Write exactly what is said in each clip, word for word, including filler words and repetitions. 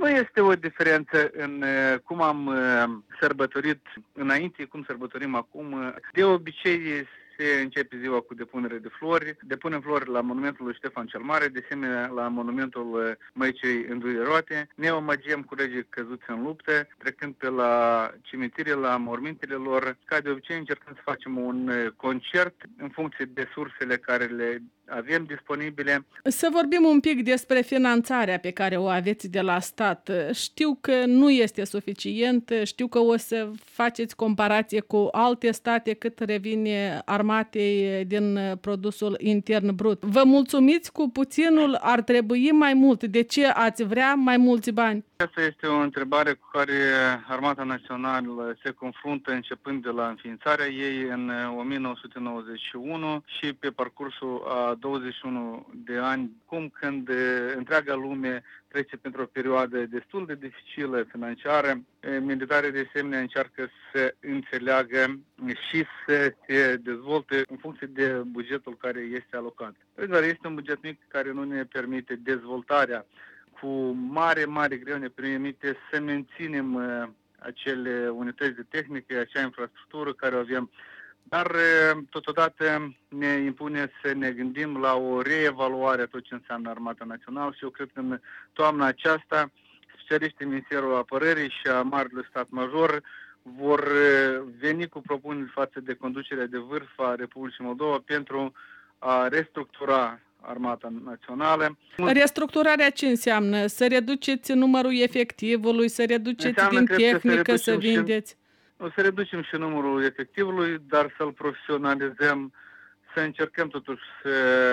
Nu este o diferență în cum am sărbătorit înainte, cum sărbătorim acum. De obicei se începe ziua cu depunere de flori. Depunem flori la monumentul lui Ștefan cel Mare, de asemenea la monumentul Maicii Înduieroate. Ne omagiem colegii căzuți în luptă, trecând pe la cimitire, la mormintele lor. Ca de obicei încercăm să facem un concert în funcție de sursele care le avem disponibile. Să vorbim un pic despre finanțarea pe care o aveți de la stat. Știu că nu este suficient, știu că o să faceți comparație cu alte state cât revine armatei din produsul intern brut. Vă mulțumiți cu puținul? Ar trebui mai mult? De ce ați vrea mai mulți bani? Asta este o întrebare cu care Armata Națională se confruntă începând de la înființarea ei în o mie nouă sute nouăzeci și unu și pe parcursul a douăzeci și unu de ani, cum când întreaga lume trece pentru o perioadă destul de dificilă financiară, militarii de asemenea încearcă să înțeleagă și să se dezvolte în funcție de bugetul care este alocat. Dar este un buget mic care nu ne permite dezvoltarea. Cu mare, mare greu ne permite să menținem uh, acele unități de tehnică, acea infrastructură care o avem, dar uh, totodată ne impune să ne gândim la o reevaluare a tot ce înseamnă Armata Națională și eu cred că în toamna aceasta specialiștii Ministerului Apărării și a Marelui Stat Major vor uh, veni cu propuneri față de conducerea de vârf a Republicii Moldova pentru a restructura Armata Națională. Restructurarea ce înseamnă? Să reduceți numărul efectivului, să reduceți înseamnă, din să, tehnică, să vindeți? Și, o să reducem și numărul efectivului, dar să-l profesionalizăm, să încercăm totuși să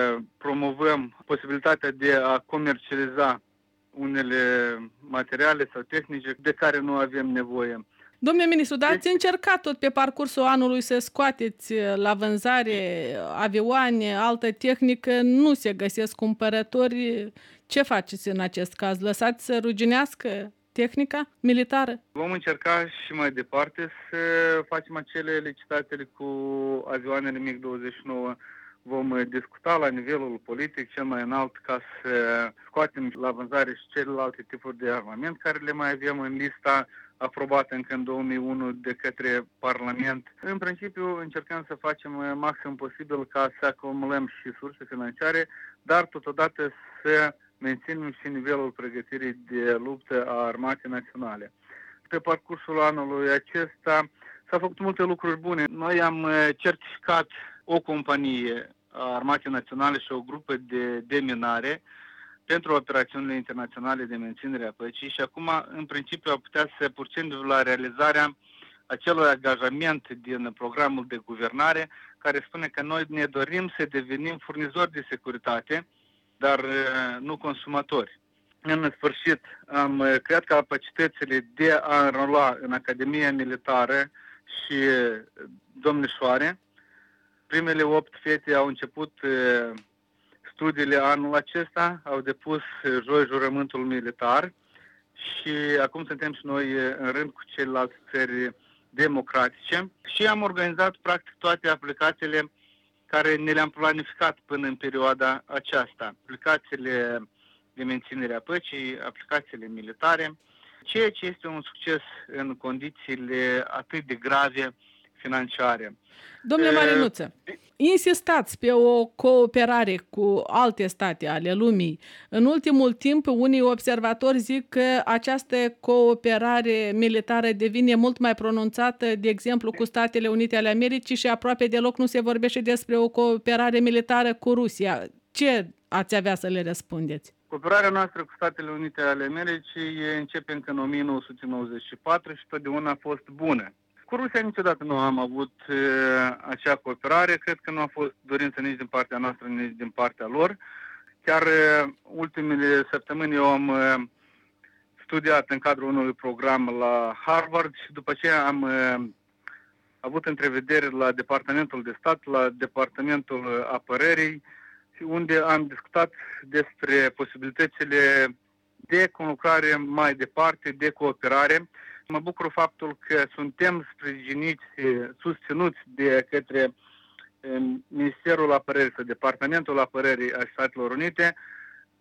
promovăm posibilitatea de a comercializa unele materiale sau tehnice de care nu avem nevoie. Domnule ministru, dar ați încercat tot pe parcursul anului să scoateți la vânzare avioane, altă tehnică, nu se găsesc cumpărători. Ce faceți în acest caz? Lăsați să ruginească tehnica militară? Vom încerca și mai departe să facem acele licitații cu avioanele MiG douăzeci și nouă. Vom discuta la nivelul politic cel mai înalt ca să scoatem la vânzare și celelalte tipuri de armament care le mai avem în lista aprobată încă în două mii unu de către Parlament. În principiu încercăm să facem maxim posibil ca să acumulăm și surse financiare, dar totodată să menținem și nivelul pregătirii de luptă a Armatei Naționale. Pe parcursul anului acesta s-au făcut multe lucruri bune. Noi am certificat o companie a Armatei Naționale și o grupă de deminare pentru operațiunile internaționale de menținere a păcii și acum, în principiu, a putea să purcem la realizarea acelui angajament din programul de guvernare care spune că noi ne dorim să devenim furnizori de securitate, dar nu consumatori. În sfârșit, am creat capacitățile de a înrola în Academia Militară și domnișoare. Primele opt fete au început studiile anul acesta, au depus joi jurământul militar și acum suntem și noi în rând cu celelalte țări democratice și am organizat practic toate aplicațiile care ne le-am planificat până în perioada aceasta. Aplicațiile de menținere a păcii, aplicațiile militare, ceea ce este un succes în condițiile atât de grave financiare. Domnule Marinuță, insistați pe o cooperare cu alte state ale lumii. În ultimul timp, unii observatori zic că această cooperare militară devine mult mai pronunțată, de exemplu, cu Statele Unite ale Americii și aproape deloc nu se vorbește despre o cooperare militară cu Rusia. Ce ați avea să le răspundeți? Cooperarea noastră cu Statele Unite ale Americii începe încă în o mie nouă sute nouăzeci și patru și totdeauna a fost bună. Cu Rusia niciodată nu am avut uh, acea cooperare, cred că nu a fost dorință nici din partea noastră, nici din partea lor. Chiar uh, ultimele săptămâni eu am uh, studiat în cadrul unui program la Harvard și după aceea am uh, avut întrevedere la Departamentul de Stat, la Departamentul Apărării, unde am discutat despre posibilitățile de conlucrare mai departe, de cooperare. Mă bucur faptul că suntem sprijiniți, susținuți de către Ministerul Apărării sau Departamentul Apărării a Statelor Unite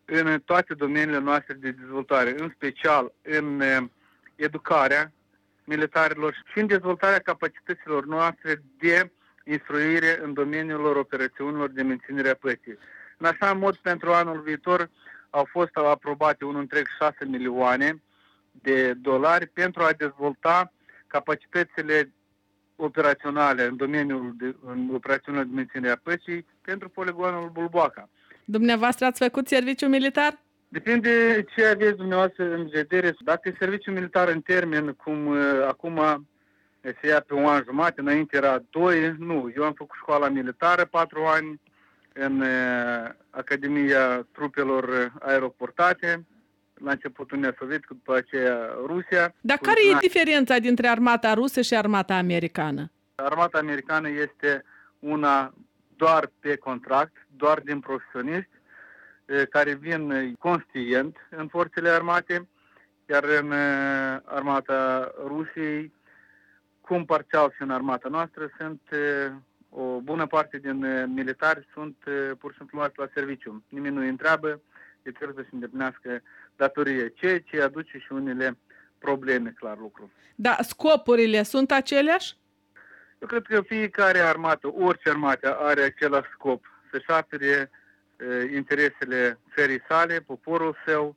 în toate domeniile noastre de dezvoltare, în special în educarea militarilor și în dezvoltarea capacităților noastre de instruire în domeniul lor operațiunilor de menținere a păcii. În așa mod, pentru anul viitor au fost aprobate un întreg șase milioane de dolari pentru a dezvolta capacitățile operaționale în domeniul de, în operațiunile de menținere a păcii pentru poligonul Bulboaca. Dumneavoastră ați făcut serviciu militar? Depinde ce aveți dumneavoastră în vedere. Dacă e serviciu militar în termen, cum uh, acum se ia pe un an jumate, înainte era doi, nu. Eu am făcut școala militară patru ani în uh, Academia Trupelor Aeroportate, la început Uniunea Sovietică, după aceea Rusia. Dar care e diferența dintre armata rusă și armata americană? Armata americană este una doar pe contract, doar din profesioniști, care vin conștient în forțele armate, iar în armata Rusiei, cum parțial și în armata noastră, sunt o bună parte din militari sunt pur și simplu luați la serviciu. Nimeni nu îi întreabă, ei trebuie să îndeplinească datorie, ceea ce aduce și unele probleme, clar lucru. Da, scopurile sunt aceleași? Eu cred că fiecare armată, orice armată are același scop, să-și apere interesele țării sale, poporul său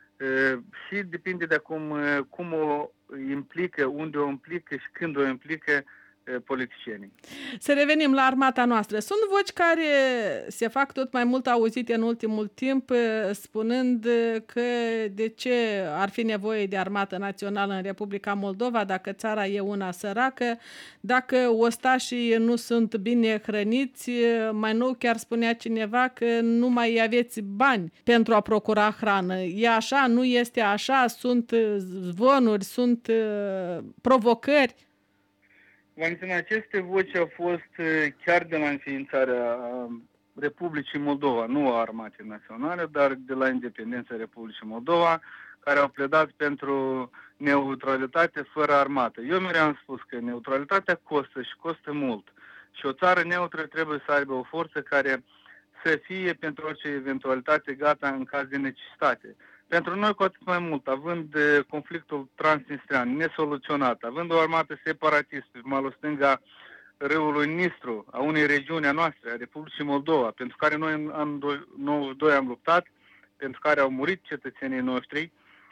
și depinde de acum cum o implică, unde o implică și când o implică politicienii. Să revenim la armata noastră. Sunt voci care se fac tot mai mult auzite în ultimul timp, spunând că de ce ar fi nevoie de armată națională în Republica Moldova dacă țara e una săracă, dacă ostașii nu sunt bine hrăniți, mai nou chiar spunea cineva că nu mai aveți bani pentru a procura hrană. E așa, nu este așa, sunt zvonuri, sunt provocări. Valentina, aceste voci au fost chiar de la înființarea Republicii Moldova, nu a Armatei Naționale, dar de la independența Republicii Moldova, care au pledat pentru neutralitate fără armată. Eu mereu am spus că neutralitatea costă și costă mult. Și o țară neutră trebuie să aibă o forță care să fie pentru orice eventualitate gata în caz de necesitate. Pentru noi, cu atât mai mult, având conflictul transnistrian nesoluționat, având o armată separatistă pe malul stânga râului Nistru, a unei regiuni a noastre, a Republicii Moldova, pentru care noi în anul nouăzeci și doi am luptat, pentru care au murit cetățenii noștri,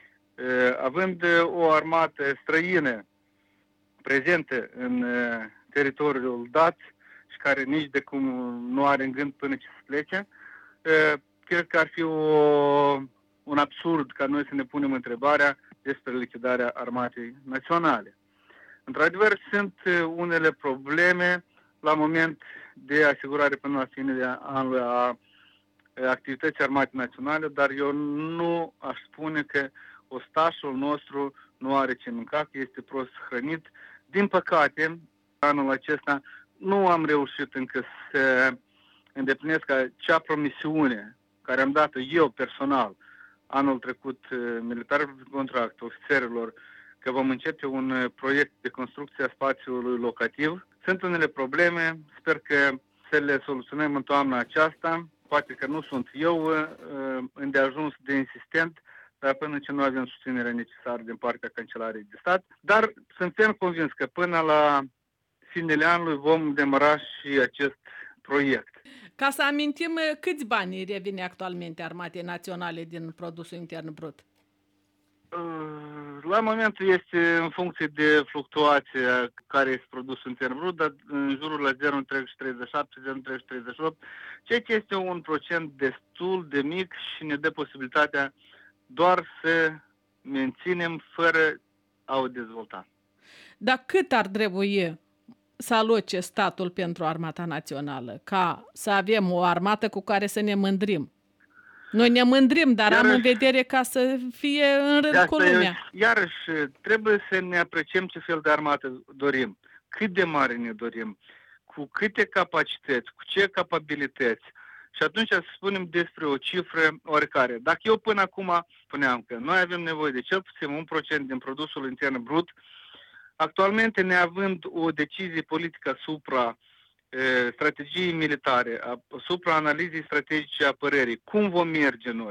având o armată străină prezentă în teritoriul dat și care nici de cum nu are în gând până ce să plece, cred că ar fi o... un absurd ca noi să ne punem întrebarea despre lichidarea armatei naționale. Într-adevăr, sunt unele probleme la moment de asigurare până la finele anului a activității armatei naționale, dar eu nu aș spune că ostașul nostru nu are ce mânca, că este prost hrănit. Din păcate, anul acesta nu am reușit încă să îndeplinesc acea promisiune care am dat eu personal anul trecut militarilor pe contract, ofițerilor, că vom începe un proiect de construcție a spațiului locativ. Sunt unele probleme, sper că să le soluționăm în toamna aceasta. Poate că nu sunt eu îndeajuns de insistent, dar până ce nu avem susținerea necesară din partea Cancelariei de Stat. Dar sunt ferm convins că până la finele anului vom demara și acest proiect. Ca să amintim, câți bani revine actualmente Armatei Naționale din produsul intern brut? La momentul este în funcție de fluctuația care este produsul intern brut, dar în jurul la zero virgulă treizeci și șapte - zero virgulă treizeci și opt, ceea ce este un procent destul de mic și ne dă posibilitatea doar să menținem fără a o dezvolta. Dar cât ar trebui să aloce statul pentru armata națională, ca să avem o armată cu care să ne mândrim? Noi ne mândrim, dar iarăși, am în vedere ca să fie în rând cu lumea. Iarăși, trebuie să ne apreciem ce fel de armată dorim, cât de mare ne dorim, cu câte capacități, cu ce capabilități. Și atunci să spunem despre o cifră oricare. Dacă eu până acum spuneam că noi avem nevoie de cel puțin un procent din produsul intern brut, actualmente, neavând o decizie politică asupra strategiei militare, asupra analizei strategice a apărării, cum vom merge noi,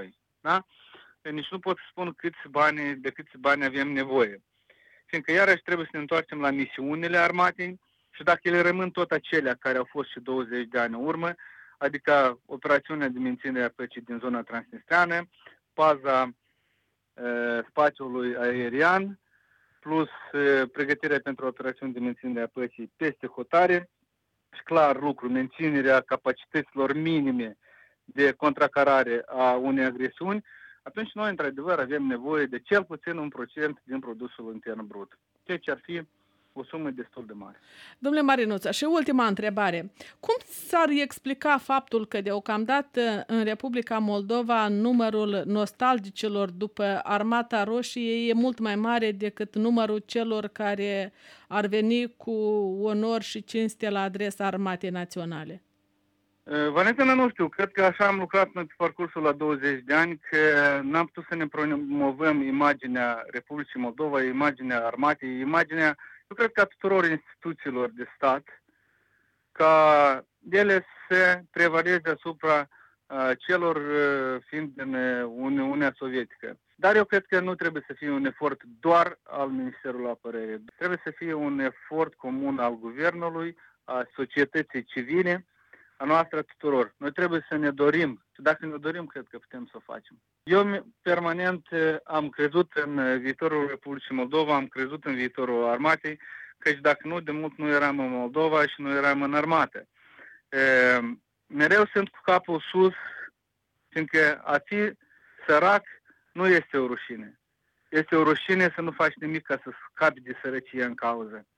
Da? Nici nu pot să spun câți bani, de câți bani avem nevoie. Fiindcă iarăși trebuie să ne întoarcem la misiunile armatei și dacă ele rămân tot acelea care au fost și douăzeci de ani în urmă, adică operațiunea de menținere a păcii din zona transnistreană, paza e, spațiului aerian, plus e, pregătirea pentru operațiuni de menținere a păcii peste hotare și clar lucru, menținerea capacităților minime de contracarare a unei agresiuni, atunci noi, într-adevăr, avem nevoie de cel puțin un procent din produsul intern brut, ceea ce ar fi o sumă destul de mare. Domnule Marinuță, și ultima întrebare. Cum s-ar explica faptul că deocamdată în Republica Moldova numărul nostalgicilor după Armata Roșie e mult mai mare decât numărul celor care ar veni cu onor și cinste la adresa Armatei Naționale? Valentina, nu știu, cred că așa am lucrat noi pe parcursul la douăzeci de ani, că n-am putut să ne promovăm imaginea Republicii Moldova, imaginea armatei, imaginea, eu cred că a tuturor instituțiilor de stat, ca ele să prevaleze asupra uh, celor uh, fiind din Uniunea Sovietică. Dar eu cred că nu trebuie să fie un efort doar al Ministerului Apărării. Trebuie să fie un efort comun al guvernului, a societății civile, a noastră tuturor. Noi trebuie să ne dorim. Și dacă ne dorim, cred că putem să o facem. Eu permanent am crezut în viitorul Republicii Moldova, am crezut în viitorul armatei, căci dacă nu, de mult nu eram în Moldova și nu eram în armată. E, mereu sunt cu capul sus, fiindcă a fi sărac nu este o rușine. Este o rușine să nu faci nimic ca să scapi de sărăcie în cauză.